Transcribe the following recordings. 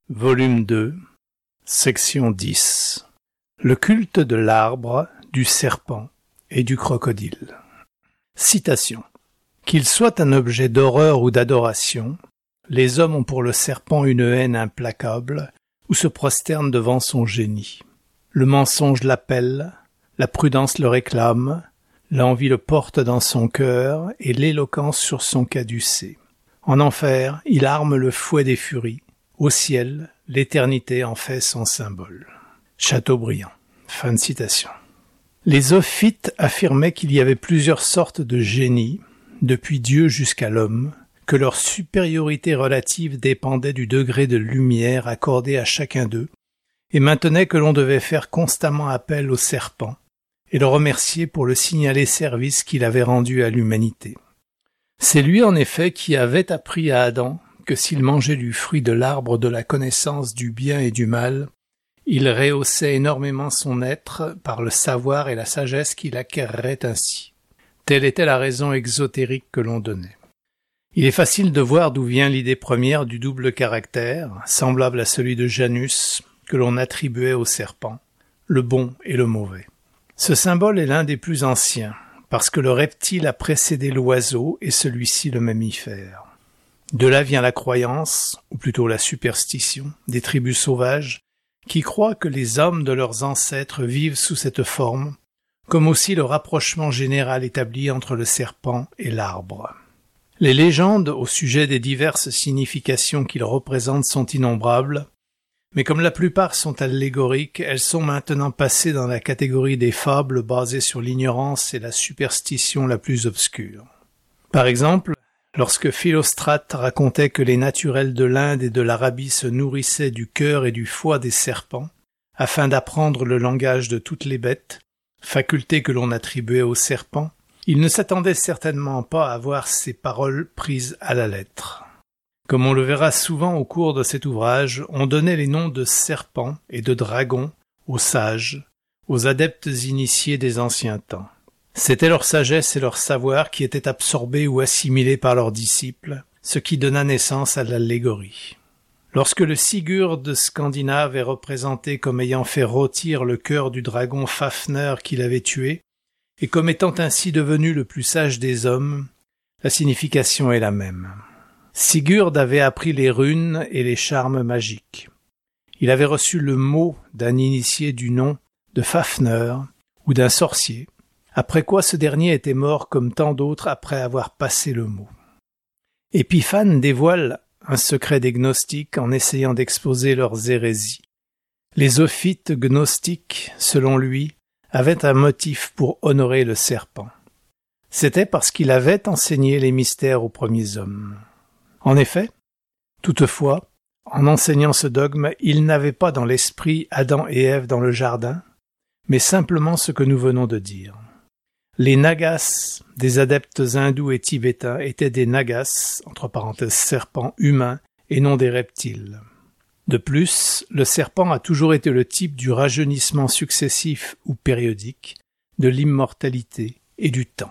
Volume 2, Section 10. Le culte de l'arbre, du serpent et du crocodile. Citation. Qu'il soit un objet d'horreur ou d'adoration, les hommes ont pour le serpent une haine implacable ou se prosternent devant son génie. Le mensonge l'appelle, la prudence le réclame, l'envie le porte dans son cœur et l'éloquence sur son caducée. En enfer, il arme le fouet des furies. Au ciel, l'éternité en fait son symbole. Chateaubriand. Fin de citation. Les zoophytes affirmaient qu'il y avait plusieurs sortes de génies, depuis Dieu jusqu'à l'homme, que leur supériorité relative dépendait du degré de lumière accordé à chacun d'eux, et maintenaient que l'on devait faire constamment appel au serpent, et le remercier pour le signalé service qu'il avait rendu à l'humanité. C'est lui en effet qui avait appris à Adam que s'il mangeait du fruit de l'arbre de la connaissance du bien et du mal, il rehaussait énormément son être par le savoir et la sagesse qu'il acquerrait ainsi. Telle était la raison exotérique que l'on donnait. Il est facile de voir d'où vient l'idée première du double caractère, semblable à celui de Janus, que l'on attribuait au serpent, le bon et le mauvais. Ce symbole est l'un des plus anciens, parce que le reptile a précédé l'oiseau et celui-ci le mammifère. De là vient la croyance, ou plutôt la superstition, des tribus sauvages, qui croient que les hommes de leurs ancêtres vivent sous cette forme, comme aussi le rapprochement général établi entre le serpent et l'arbre. Les légendes au sujet des diverses significations qu'ils représentent sont innombrables, mais comme la plupart sont allégoriques, elles sont maintenant passées dans la catégorie des fables basées sur l'ignorance et la superstition la plus obscure. Par exemple, lorsque Philostrate racontait que les naturels de l'Inde et de l'Arabie se nourrissaient du cœur et du foie des serpents, afin d'apprendre le langage de toutes les bêtes, faculté que l'on attribuait aux serpents, il ne s'attendait certainement pas à voir ces paroles prises à la lettre. Comme on le verra souvent au cours de cet ouvrage, on donnait les noms de serpents et de dragons aux sages, aux adeptes initiés des anciens temps. C'était leur sagesse et leur savoir qui étaient absorbés ou assimilés par leurs disciples, ce qui donna naissance à l'allégorie. Lorsque le Sigurd scandinave est représenté comme ayant fait rôtir le cœur du dragon Fafner qu'il avait tué, et comme étant ainsi devenu le plus sage des hommes, la signification est la même. Sigurd avait appris les runes et les charmes magiques. Il avait reçu le mot d'un initié du nom de Fafner ou d'un sorcier, après quoi ce dernier était mort comme tant d'autres après avoir passé le mot. Épiphane dévoile un secret des gnostiques en essayant d'exposer leurs hérésies. Les zoophytes gnostiques, selon lui, avaient un motif pour honorer le serpent. C'était parce qu'il avait enseigné les mystères aux premiers hommes. En effet, toutefois, en enseignant ce dogme, il n'avait pas dans l'esprit Adam et Ève dans le jardin, mais simplement ce que nous venons de dire. Les nagas des adeptes hindous et tibétains étaient des nagas, entre parenthèses serpents humains, et non des reptiles. De plus, le serpent a toujours été le type du rajeunissement successif ou périodique, de l'immortalité et du temps.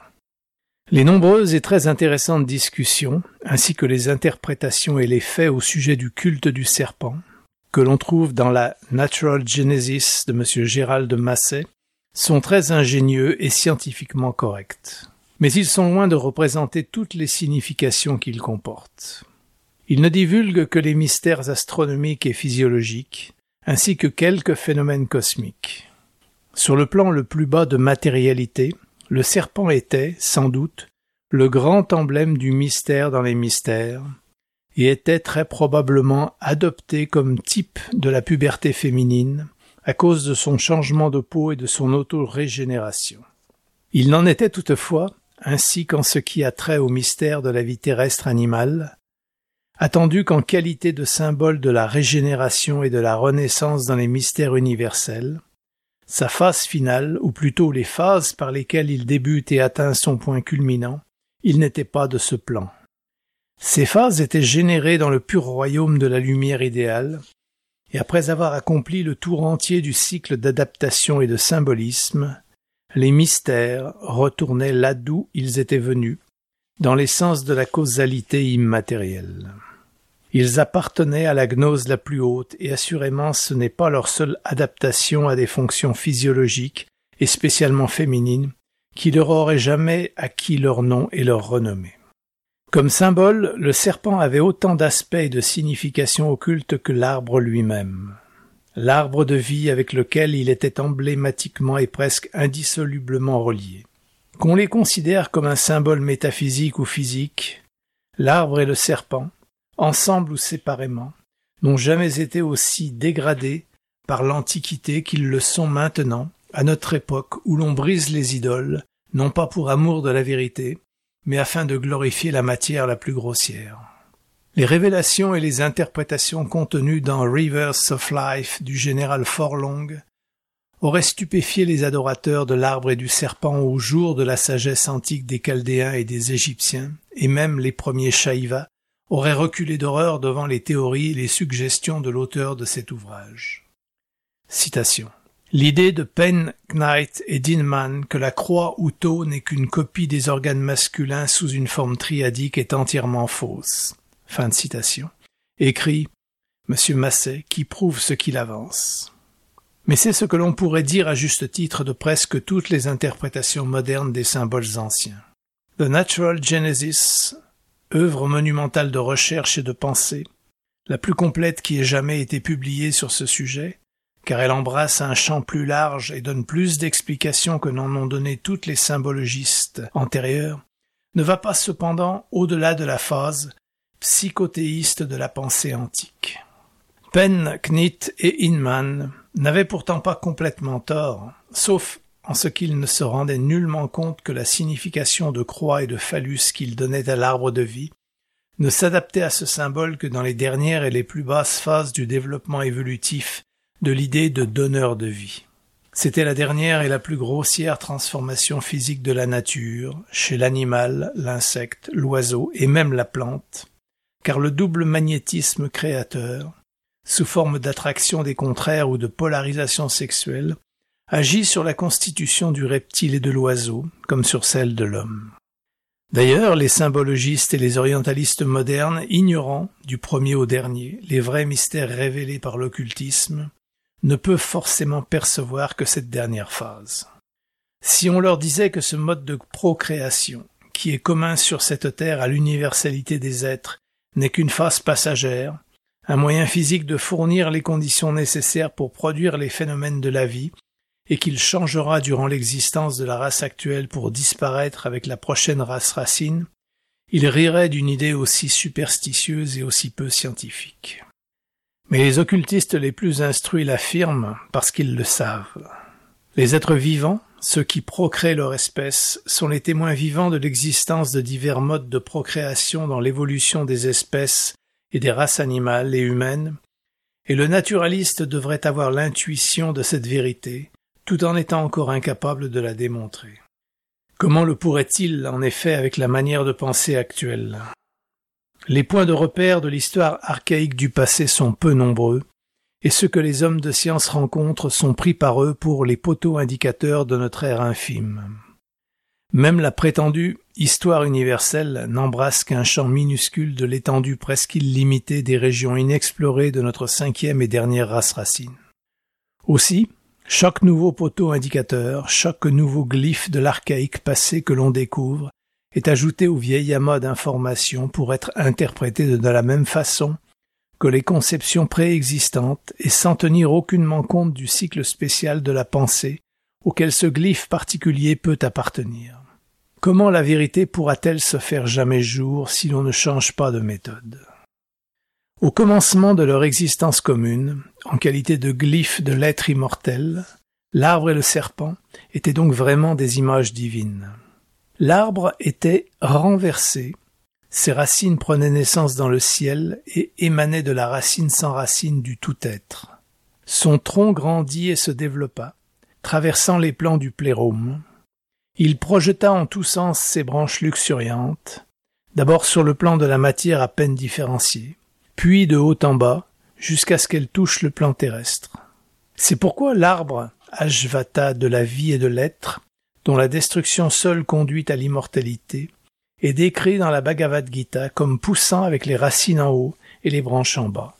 Les nombreuses et très intéressantes discussions, ainsi que les interprétations et les faits au sujet du culte du serpent, que l'on trouve dans la Natural Genesis de M. Gérald de Massey, sont très ingénieux et scientifiquement corrects. Mais ils sont loin de représenter toutes les significations qu'ils comportent. Ils ne divulguent que les mystères astronomiques et physiologiques, ainsi que quelques phénomènes cosmiques. Sur le plan le plus bas de matérialité, le serpent était, sans doute, le grand emblème du mystère dans les mystères, et était très probablement adopté comme type de la puberté féminine, à cause de son changement de peau et de son auto-régénération. Il n'en était toutefois, ainsi qu'en ce qui a trait au mystère de la vie terrestre animale, attendu qu'en qualité de symbole de la régénération et de la renaissance dans les mystères universels, sa phase finale, ou plutôt les phases par lesquelles il débute et atteint son point culminant, il n'était pas de ce plan. Ces phases étaient générées dans le pur royaume de la lumière idéale, et après avoir accompli le tour entier du cycle d'adaptation et de symbolisme, les mystères retournaient là d'où ils étaient venus, dans l'essence de la causalité immatérielle. Ils appartenaient à la gnose la plus haute, et assurément ce n'est pas leur seule adaptation à des fonctions physiologiques, et spécialement féminines, qui leur aurait jamais acquis leur nom et leur renommée. Comme symbole, le serpent avait autant d'aspects et de significations occultes que l'arbre lui-même. L'arbre de vie avec lequel il était emblématiquement et presque indissolublement relié. Qu'on les considère comme un symbole métaphysique ou physique, l'arbre et le serpent, ensemble ou séparément, n'ont jamais été aussi dégradés par l'Antiquité qu'ils le sont maintenant, à notre époque où l'on brise les idoles, non pas pour amour de la vérité, mais afin de glorifier la matière la plus grossière. Les révélations et les interprétations contenues dans Rivers of Life du général Forlong auraient stupéfié les adorateurs de l'arbre et du serpent au jour de la sagesse antique des Chaldéens et des Égyptiens, et même les premiers Shaïvas auraient reculé d'horreur devant les théories et les suggestions de l'auteur de cet ouvrage. Citation. L'idée de Penn, Knight et Dinman que la croix ou tau n'est qu'une copie des organes masculins sous une forme triadique est entièrement fausse. Fin de citation. Écrit M. Massey qui prouve ce qu'il avance. Mais c'est ce que l'on pourrait dire à juste titre de presque toutes les interprétations modernes des symboles anciens. The Natural Genesis, œuvre monumentale de recherche et de pensée, la plus complète qui ait jamais été publiée sur ce sujet, car elle embrasse un champ plus large et donne plus d'explications que n'en ont donné toutes les symbologistes antérieurs, ne va pas cependant au-delà de la phase psychothéiste de la pensée antique. Penn, Knight et Inman n'avaient pourtant pas complètement tort, sauf en ce qu'ils ne se rendaient nullement compte que la signification de croix et de phallus qu'ils donnaient à l'arbre de vie ne s'adaptait à ce symbole que dans les dernières et les plus basses phases du développement évolutif de l'idée de donneur de vie. C'était la dernière et la plus grossière transformation physique de la nature, chez l'animal, l'insecte, l'oiseau et même la plante, car le double magnétisme créateur, sous forme d'attraction des contraires ou de polarisation sexuelle, agit sur la constitution du reptile et de l'oiseau, comme sur celle de l'homme. D'ailleurs, les symbologistes et les orientalistes modernes, ignorant, du premier au dernier, les vrais mystères révélés par l'occultisme, ne peuvent forcément percevoir que cette dernière phase. Si on leur disait que ce mode de procréation, qui est commun sur cette terre à l'universalité des êtres, n'est qu'une phase passagère, un moyen physique de fournir les conditions nécessaires pour produire les phénomènes de la vie, et qu'il changera durant l'existence de la race actuelle pour disparaître avec la prochaine race racine, ils riraient d'une idée aussi superstitieuse et aussi peu scientifique. Mais les occultistes les plus instruits l'affirment parce qu'ils le savent. Les êtres vivants, ceux qui procréent leur espèce, sont les témoins vivants de l'existence de divers modes de procréation dans l'évolution des espèces et des races animales et humaines, et le naturaliste devrait avoir l'intuition de cette vérité, tout en étant encore incapable de la démontrer. Comment le pourrait-il, en effet, avec la manière de penser actuelle ? Les points de repère de l'histoire archaïque du passé sont peu nombreux, et ceux que les hommes de science rencontrent sont pris par eux pour les poteaux indicateurs de notre ère infime. Même la prétendue histoire universelle n'embrasse qu'un champ minuscule de l'étendue presque illimitée des régions inexplorées de notre cinquième et dernière race racine. Aussi, chaque nouveau poteau indicateur, chaque nouveau glyphe de l'archaïque passé que l'on découvre est ajouté au vieil amas d'informations pour être interprété de la même façon que les conceptions préexistantes et sans tenir aucunement compte du cycle spécial de la pensée auquel ce glyphe particulier peut appartenir. Comment la vérité pourra-t-elle se faire jamais jour si l'on ne change pas de méthode ? Au commencement de leur existence commune, en qualité de glyphe de l'être immortel, l'arbre et le serpent étaient donc vraiment des images divines. L'arbre était renversé, ses racines prenaient naissance dans le ciel et émanaient de la racine sans racine du tout-être. Son tronc grandit et se développa, traversant les plans du plérôme. Il projeta en tous sens ses branches luxuriantes, d'abord sur le plan de la matière à peine différenciée, puis de haut en bas, jusqu'à ce qu'elle touche le plan terrestre. C'est pourquoi l'arbre, Ashvata de la vie et de l'être, dont la destruction seule conduit à l'immortalité, est décrit dans la Bhagavad Gita comme poussant avec les racines en haut et les branches en bas.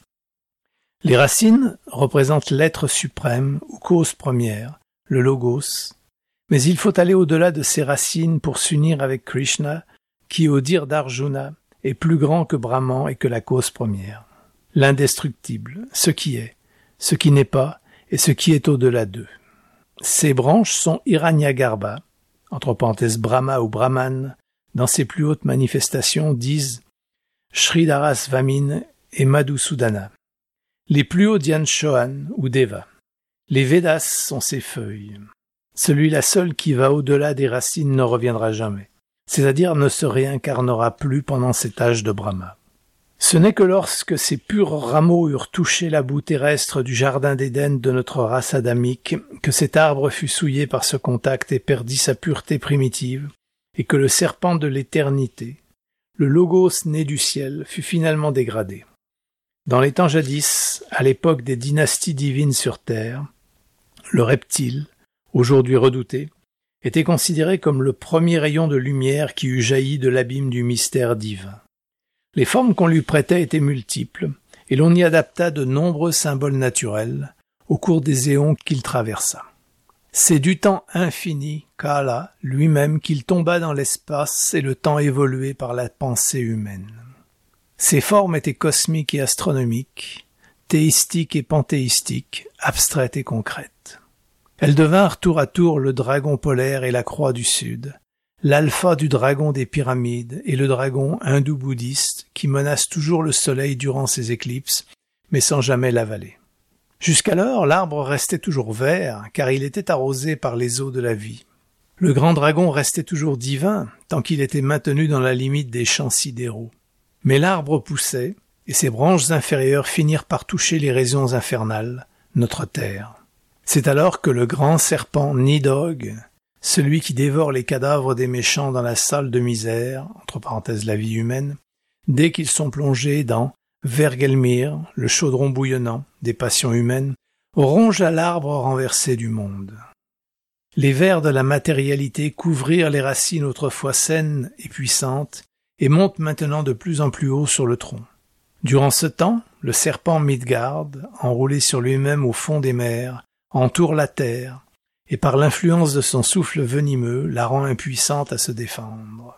Les racines représentent l'être suprême ou cause première, le logos, mais il faut aller au-delà de ces racines pour s'unir avec Krishna, qui, au dire d'Arjuna, est plus grand que Brahman et que la cause première. L'indestructible, ce qui n'est pas, et ce qui est au-delà d'eux. Ces branches sont Hiranyagarbha, entre parenthèses Brahma ou Brahman, dans ses plus hautes manifestations disent Sridhara Svamin et Madhusudana. Les plus hauts Dhyan Chohan ou Deva. Les Védas sont ses feuilles. Celui-là seul qui va au-delà des racines ne reviendra jamais, c'est-à-dire ne se réincarnera plus pendant cet âge de Brahma. Ce n'est que lorsque ces purs rameaux eurent touché la boue terrestre du jardin d'Éden de notre race adamique que cet arbre fut souillé par ce contact et perdit sa pureté primitive, et que le serpent de l'éternité, le logos né du ciel, fut finalement dégradé. Dans les temps jadis, à l'époque des dynasties divines sur terre, le reptile, aujourd'hui redouté, était considéré comme le premier rayon de lumière qui eût jailli de l'abîme du mystère divin. Les formes qu'on lui prêtait étaient multiples, et l'on y adapta de nombreux symboles naturels au cours des éons qu'il traversa. C'est du temps infini, Kala, lui-même, qu'il tomba dans l'espace et le temps évolué par la pensée humaine. Ces formes étaient cosmiques et astronomiques, théistiques et panthéistiques, abstraites et concrètes. Elles devinrent tour à tour le dragon polaire et la croix du Sud, l'alpha du dragon des pyramides et le dragon hindou-bouddhiste qui menace toujours le soleil durant ses éclipses, mais sans jamais l'avaler. Jusqu'alors, l'arbre restait toujours vert, car il était arrosé par les eaux de la vie. Le grand dragon restait toujours divin, tant qu'il était maintenu dans la limite des champs sidéraux. Mais l'arbre poussait, et ses branches inférieures finirent par toucher les régions infernales, notre terre. C'est alors que le grand serpent Nidog, celui qui dévore les cadavres des méchants dans la salle de misère, entre parenthèses la vie humaine, dès qu'ils sont plongés dans Vergelmir, le chaudron bouillonnant des passions humaines, ronge à l'arbre renversé du monde. Les vers de la matérialité couvrirent les racines autrefois saines et puissantes, et montent maintenant de plus en plus haut sur le tronc. Durant ce temps, le serpent Midgard, enroulé sur lui-même au fond des mers, entoure la terre, et par l'influence de son souffle venimeux, la rend impuissante à se défendre.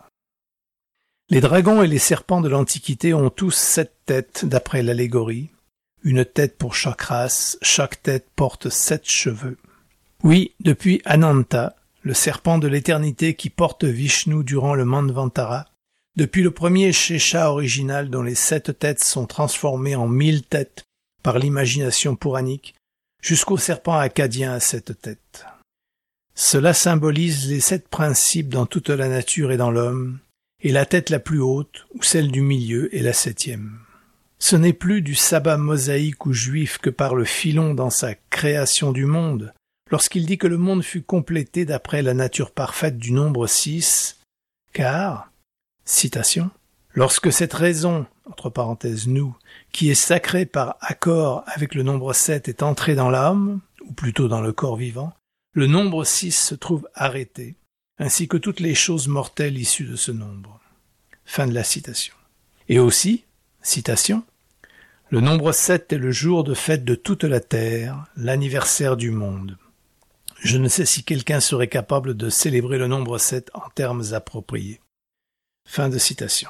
Les dragons et les serpents de l'Antiquité ont tous 7 têtes d'après l'allégorie, une tête pour chaque race, chaque tête porte 7 cheveux. Oui, depuis Ananta, le serpent de l'éternité qui porte Vishnu durant le Manvantara, depuis le premier Shesha original dont les 7 têtes sont transformées en 1000 têtes par l'imagination puranique, jusqu'au serpent acadien à 7 têtes. Cela symbolise les 7 principes dans toute la nature et dans l'homme, et la tête la plus haute, ou celle du milieu, est la 7e. Ce n'est plus du sabbat mosaïque ou juif que parle Philon dans sa création du monde, lorsqu'il dit que le monde fut complété d'après la nature parfaite du nombre 6, car, citation, « Lorsque cette raison, entre parenthèses nous, qui est sacrée par accord avec le nombre 7 est entrée dans l'âme, ou plutôt dans le corps vivant, le nombre 6 se trouve arrêté, ainsi que toutes les choses mortelles issues de ce nombre. » Fin de la citation. Et aussi, citation, « Le nombre 7 est le jour de fête de toute la terre, l'anniversaire du monde. Je ne sais si quelqu'un serait capable de célébrer le nombre 7 en termes appropriés. » Fin de citation.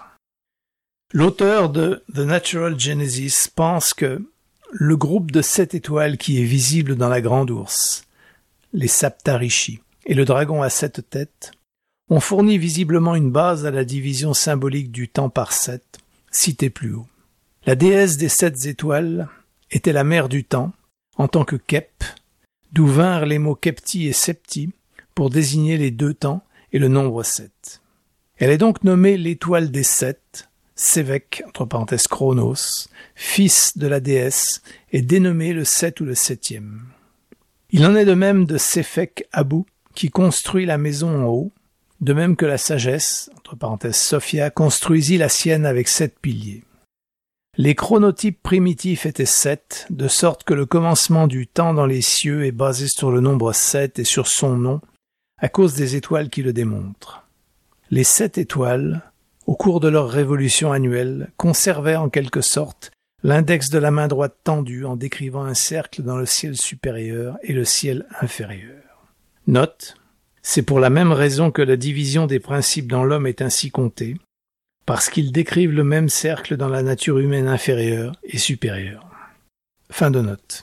L'auteur de The Natural Genesis pense que le groupe de 7 étoiles qui est visible dans la Grande Ourse, les Saptarishi, et le dragon à 7 têtes, ont fourni visiblement une base à la division symbolique du temps par 7, citée plus haut. La déesse des 7 étoiles était la mère du temps, en tant que Kep, d'où vinrent les mots Kepti et Septi pour désigner les 2 temps et le nombre 7. Elle est donc nommée l'étoile des 7, Sévèque, entre parenthèses Chronos, fils de la déesse, et dénommé le 7 ou le 7e. Il en est de même de Séphèque Abou, qui construit la maison en haut, de même que la sagesse, entre parenthèses Sophia, construisit la sienne avec 7 piliers. Les chronotypes primitifs étaient 7, de sorte que le commencement du temps dans les cieux est basé sur le nombre 7 et sur son nom, à cause des étoiles qui le démontrent. Les 7 étoiles, au cours de leur révolution annuelle, conservaient en quelque sorte l'index de la main droite tendu en décrivant un cercle dans le ciel supérieur et le ciel inférieur. Note, c'est pour la même raison que la division des principes dans l'homme est ainsi comptée, parce qu'ils décrivent le même cercle dans la nature humaine inférieure et supérieure. Fin de note.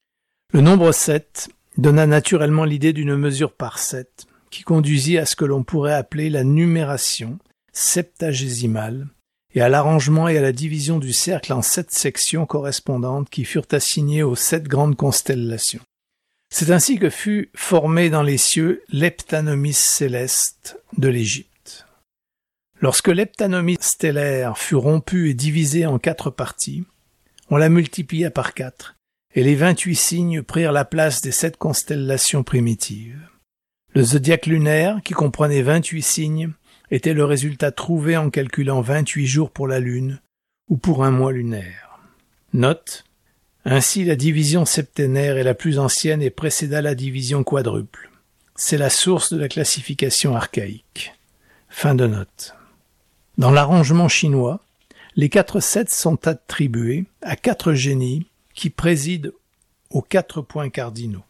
Le nombre 7 donna naturellement l'idée d'une mesure par 7, qui conduisit à ce que l'on pourrait appeler la numération septagésimale, et à l'arrangement et à la division du cercle en 7 sections correspondantes qui furent assignées aux 7 grandes constellations. C'est ainsi que fut formé dans les cieux l'heptanomie céleste de l'Égypte. Lorsque l'heptanomie stellaire fut rompue et divisée en 4 parties, on la multiplia par 4, et les 28 signes prirent la place des 7 constellations primitives. Le zodiaque lunaire, qui comprenait 28 signes, était le résultat trouvé en calculant 28 jours pour la lune ou pour un mois lunaire. Note, ainsi la division septénaire est la plus ancienne et précéda la division quadruple. C'est la source de la classification archaïque. Fin de note. Dans l'arrangement chinois, les 4 sets sont attribués à 4 génies qui président aux 4 points cardinaux.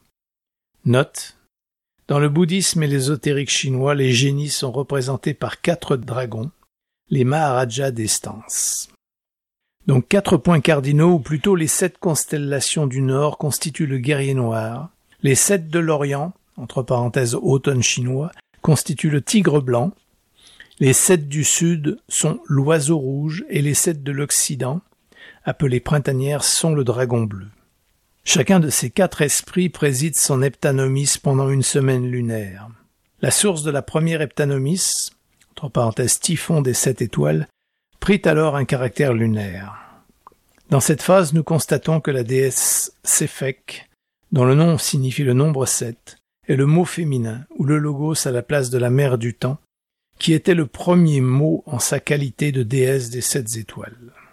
Note, dans le bouddhisme et l'ésotérique chinois, les génies sont représentés par 4 dragons, les Maharajas des stances. Donc 4 points cardinaux, ou plutôt les 7 constellations du Nord, constituent le guerrier noir, les 7 de l'Orient, entre parenthèses automne chinois, constituent le tigre blanc, les 7 du Sud sont l'oiseau rouge et les 7 de l'Occident, appelés printanières, sont le dragon bleu. Chacun de ces 4 esprits préside son heptanomis pendant une semaine lunaire. La source de la première heptanomis, entre parenthèses typhon des 7 étoiles, prit alors un caractère lunaire. Dans cette phase, nous constatons que la déesse Séphek, dont le nom signifie le nombre 7, est le mot féminin, ou le logos à la place de la mère du temps, qui était le premier mot en sa qualité de déesse des 7 étoiles.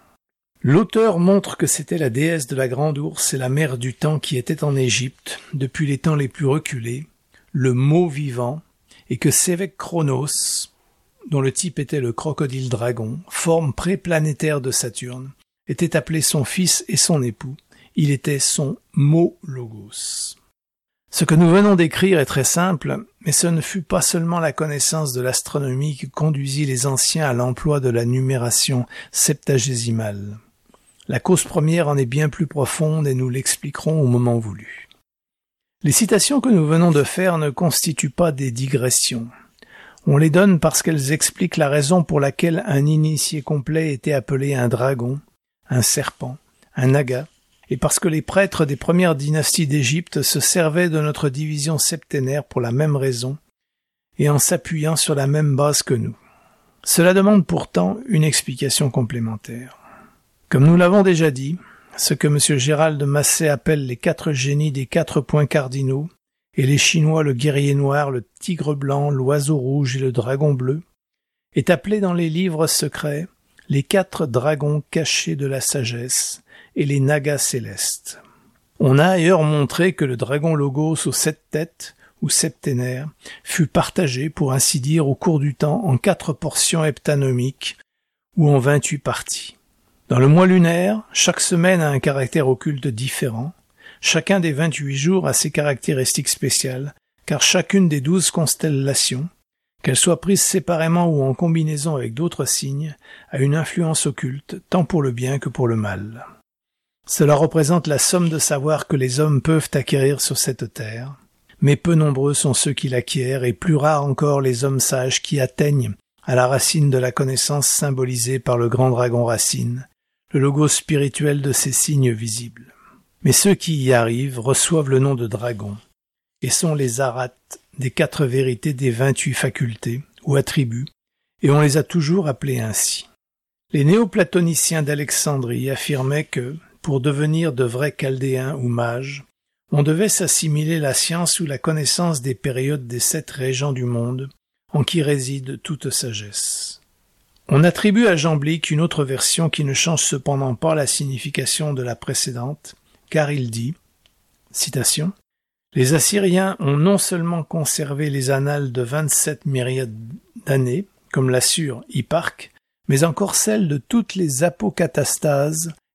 L'auteur montre que c'était la déesse de la grande ourse et la mère du temps qui était en Égypte, depuis les temps les plus reculés, le mot vivant, et que Sévèque Chronos, dont le type était le crocodile dragon, forme préplanétaire de Saturne, était appelé son fils et son époux. Il était son mot logos. Ce que nous venons d'écrire est très simple, mais ce ne fut pas seulement la connaissance de l'astronomie qui conduisit les anciens à l'emploi de la numération septagésimale. La cause première en est bien plus profonde et nous l'expliquerons au moment voulu. Les citations que nous venons de faire ne constituent pas des digressions. On les donne parce qu'elles expliquent la raison pour laquelle un initié complet était appelé un dragon, un serpent, un naga, et parce que les prêtres des premières dynasties d'Égypte se servaient de notre division septénaire pour la même raison, et en s'appuyant sur la même base que nous. Cela demande pourtant une explication complémentaire. Comme nous l'avons déjà dit, ce que M. Gérald de Massé appelle les 4 génies des 4 points cardinaux, et les Chinois le guerrier noir, le tigre blanc, l'oiseau rouge et le dragon bleu, est appelé dans les livres secrets les 4 dragons cachés de la sagesse et les nagas célestes. On a ailleurs montré que le dragon logos aux 7 têtes, ou septénaire, fut partagé, pour ainsi dire, au cours du temps en 4 portions heptanomiques, ou en 28 parties. Dans le mois lunaire, chaque semaine a un caractère occulte différent. Chacun des 28 jours a ses caractéristiques spéciales, car chacune des 12 constellations, qu'elles soient prises séparément ou en combinaison avec d'autres signes, a une influence occulte, tant pour le bien que pour le mal. Cela représente la somme de savoir que les hommes peuvent acquérir sur cette terre, mais peu nombreux sont ceux qui l'acquièrent, et plus rares encore les hommes sages qui atteignent à la racine de la connaissance symbolisée par le grand dragon racine, le logo spirituel de ces signes visibles. Mais ceux qui y arrivent reçoivent le nom de dragon, et sont les arates des 4 vérités des 28 facultés, ou attributs, et on les a toujours appelés ainsi. Les néoplatoniciens d'Alexandrie affirmaient que, pour devenir de vrais chaldéens ou mages, on devait s'assimiler la science ou la connaissance des périodes des 7 régions du monde, en qui réside toute sagesse. On attribue à Jamblique une autre version qui ne change cependant pas la signification de la précédente, car il dit, citation, « Les Assyriens ont non seulement conservé les annales de 27 myriades d'années, comme l'assure Hipparque, mais encore celles de toutes les apocatastases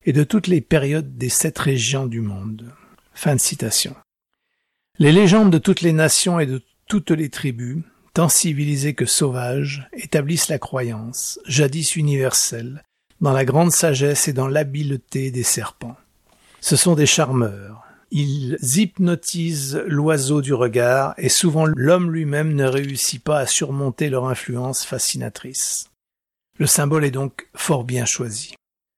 et de toutes les périodes des 7 régions du monde. » Fin de citation. Les légendes de toutes les nations et de toutes les tribus, tant civilisées que sauvages, établissent la croyance, jadis universelle, dans la grande sagesse et dans l'habileté des serpents. Ce sont des charmeurs. Ils hypnotisent l'oiseau du regard et souvent l'homme lui-même ne réussit pas à surmonter leur influence fascinatrice. Le symbole est donc fort bien choisi.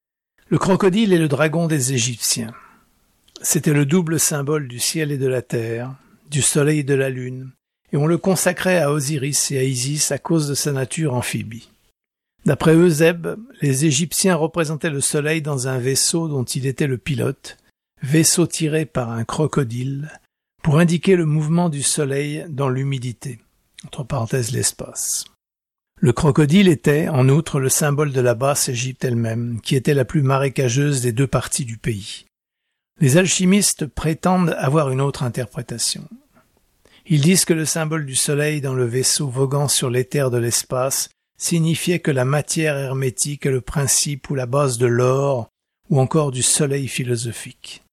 Le crocodile est le dragon des Égyptiens. C'était le double symbole du ciel et de la terre, du soleil et de la lune, et on le consacrait à Osiris et à Isis à cause de sa nature amphibie. D'après Eusèbe, les Égyptiens représentaient le soleil dans un vaisseau dont il était le pilote, vaisseau tiré par un crocodile, pour indiquer le mouvement du soleil dans l'humidité, entre parenthèses l'espace. Le crocodile était, en outre, le symbole de la Basse-Égypte elle-même, qui était la plus marécageuse des 2 parties du pays. Les alchimistes prétendent avoir une autre interprétation. Ils disent que le symbole du soleil dans le vaisseau voguant sur l'éther de l'espace signifiait que la matière hermétique est le principe ou la base de l'or ou encore du soleil philosophique.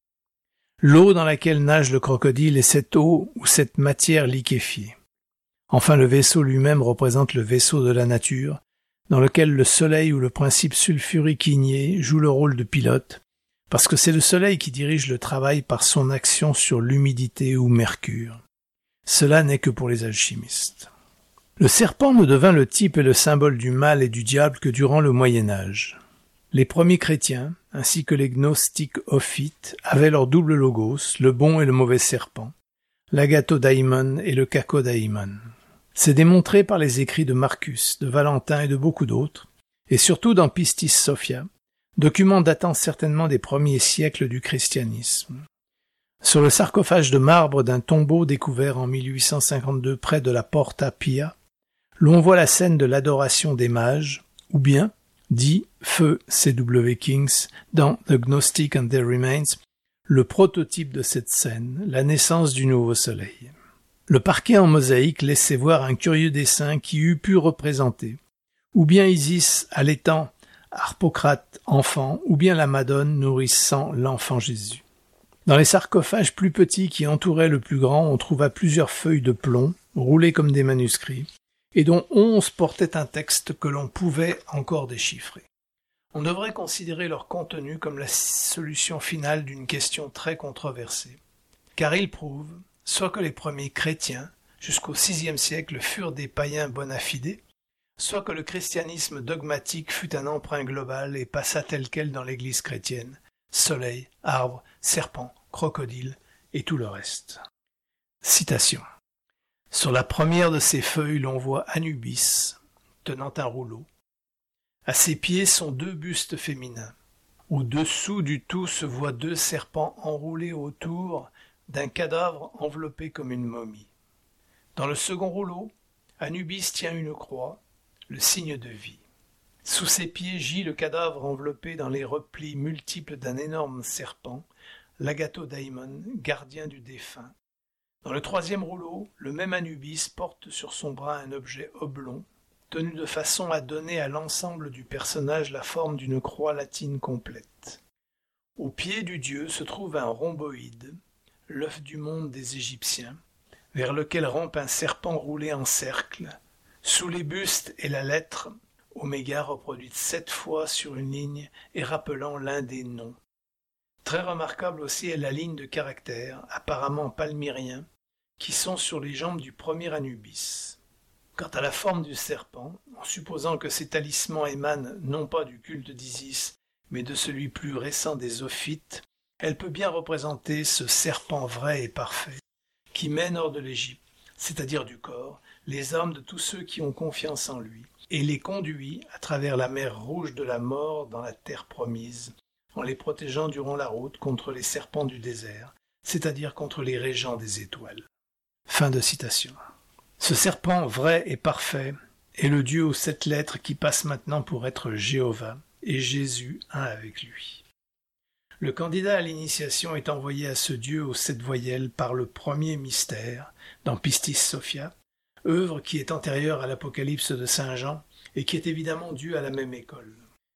L'eau dans laquelle nage le crocodile est cette eau ou cette matière liquéfiée. Enfin, le vaisseau lui-même représente le vaisseau de la nature, dans lequel le soleil ou le principe sulfurique igné joue le rôle de pilote, parce que c'est le soleil qui dirige le travail par son action sur l'humidité ou mercure. Cela n'est que pour les alchimistes. Le serpent ne devint le type et le symbole du mal et du diable que durant le Moyen-Âge. Les premiers chrétiens, ainsi que les gnostiques ophites, avaient leur double logos, le bon et le mauvais serpent, l'agatodaimon et le kakodaimon. C'est démontré par les écrits de Marcus, de Valentin et de beaucoup d'autres, et surtout dans Pistis Sophia, document datant certainement des premiers siècles du christianisme. Sur le sarcophage de marbre d'un tombeau découvert en 1852 près de la Porta Pia, l'on voit la scène de l'adoration des mages, ou bien, dit Feu C.W. Kings dans The Gnostic and Their Remains, le prototype de cette scène, la naissance du nouveau soleil. Le parquet en mosaïque laissait voir un curieux dessin qui eût pu représenter, ou bien Isis allaitant Harpocrate enfant, ou bien la Madone nourrissant l'enfant Jésus. Dans les sarcophages plus petits qui entouraient le plus grand, on trouva plusieurs feuilles de plomb, roulées comme des manuscrits, et dont 11 portaient un texte que l'on pouvait encore déchiffrer. On devrait considérer leur contenu comme la solution finale d'une question très controversée, car il prouve soit que les premiers chrétiens, jusqu'au VIe siècle, furent des païens bona fide, soit que le christianisme dogmatique fut un emprunt global et passa tel quel dans l'Église chrétienne, soleil, arbre, serpent, crocodile et tout le reste. Citation. Sur la première de ces feuilles, l'on voit Anubis, tenant un rouleau. À ses pieds sont 2 bustes féminins. Au-dessous du tout se voient 2 serpents enroulés autour d'un cadavre enveloppé comme une momie. Dans le second rouleau, Anubis tient une croix, le signe de vie. Sous ses pieds gît le cadavre enveloppé dans les replis multiples d'un énorme serpent, l'agatodaimon, gardien du défunt. Dans le troisième rouleau, le même Anubis porte sur son bras un objet oblong, tenu de façon à donner à l'ensemble du personnage la forme d'une croix latine complète. Au pied du dieu se trouve un rhomboïde, l'œuf du monde des Égyptiens, vers lequel rampe un serpent roulé en cercle. Sous les bustes est la lettre oméga reproduite 7 fois sur une ligne et rappelant l'un des noms. Très remarquable aussi est la ligne de caractères, apparemment palmyriens, qui sont sur les jambes du premier Anubis. Quant à la forme du serpent, en supposant que ces talismans émanent non pas du culte d'Isis, mais de celui plus récent des Ophites, elle peut bien représenter ce serpent vrai et parfait, qui mène hors de l'Égypte, c'est-à-dire du corps, les âmes de tous ceux qui ont confiance en lui, et les conduit à travers la mer rouge de la mort dans la terre promise, en les protégeant durant la route contre les serpents du désert, c'est-à-dire contre les régents des étoiles. Fin de citation. Ce serpent vrai et parfait est le Dieu aux 7 lettres qui passe maintenant pour être Jéhovah, et Jésus un avec lui. Le candidat à l'initiation est envoyé à ce Dieu aux 7 voyelles par le premier mystère, dans Pistis Sophia, œuvre qui est antérieure à l'Apocalypse de Saint Jean et qui est évidemment due à la même école.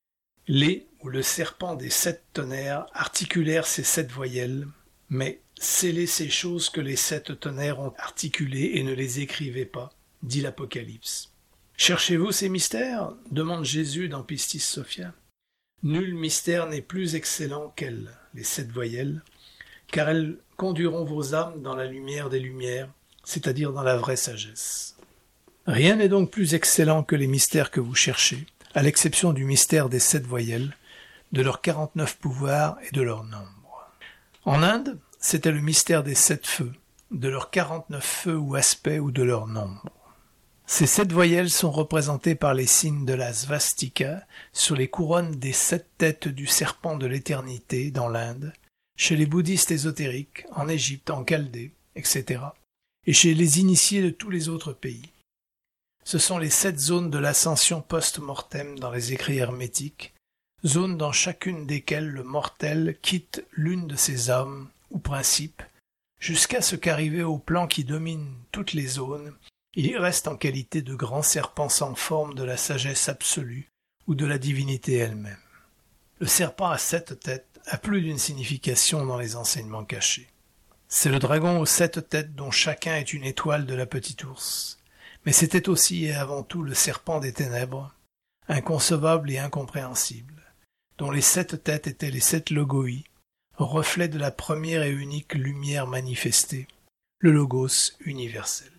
Les ou le serpent des 7 tonnerres articulèrent ces 7 voyelles, mais scellez ces choses que les 7 tonnerres ont articulées et ne les écrivez pas, dit l'Apocalypse. Cherchez-vous ces mystères? Demande Jésus dans Pistis Sophia. Nul mystère n'est plus excellent qu'elles, les 7 voyelles, car elles conduiront vos âmes dans la lumière des lumières, c'est-à-dire dans la vraie sagesse. Rien n'est donc plus excellent que les mystères que vous cherchez, à l'exception du mystère des 7 voyelles, de leurs 49 pouvoirs et de leur nombre. En Inde, c'était le mystère des 7 feux, de leurs 49 feux ou aspects ou de leur nombre. Ces 7 voyelles sont représentées par les signes de la svastika sur les couronnes des 7 têtes du serpent de l'éternité dans l'Inde, chez les bouddhistes ésotériques, en Égypte, en Chaldée, etc., et chez les initiés de tous les autres pays. Ce sont les 7 zones de l'ascension post-mortem dans les écrits hermétiques, zones dans chacune desquelles le mortel quitte l'une de ses âmes ou principes, jusqu'à ce qu'arrivé au plan qui domine toutes les zones, il y reste en qualité de grand serpent sans forme de la sagesse absolue ou de la divinité elle-même. Le serpent à 7 têtes a plus d'une signification dans les enseignements cachés. C'est le dragon aux 7 têtes dont chacun est une étoile de la petite ours, mais c'était aussi et avant tout le serpent des ténèbres, inconcevable et incompréhensible, dont les 7 têtes étaient les 7 logoi, reflets de la première et unique lumière manifestée, le logos universel.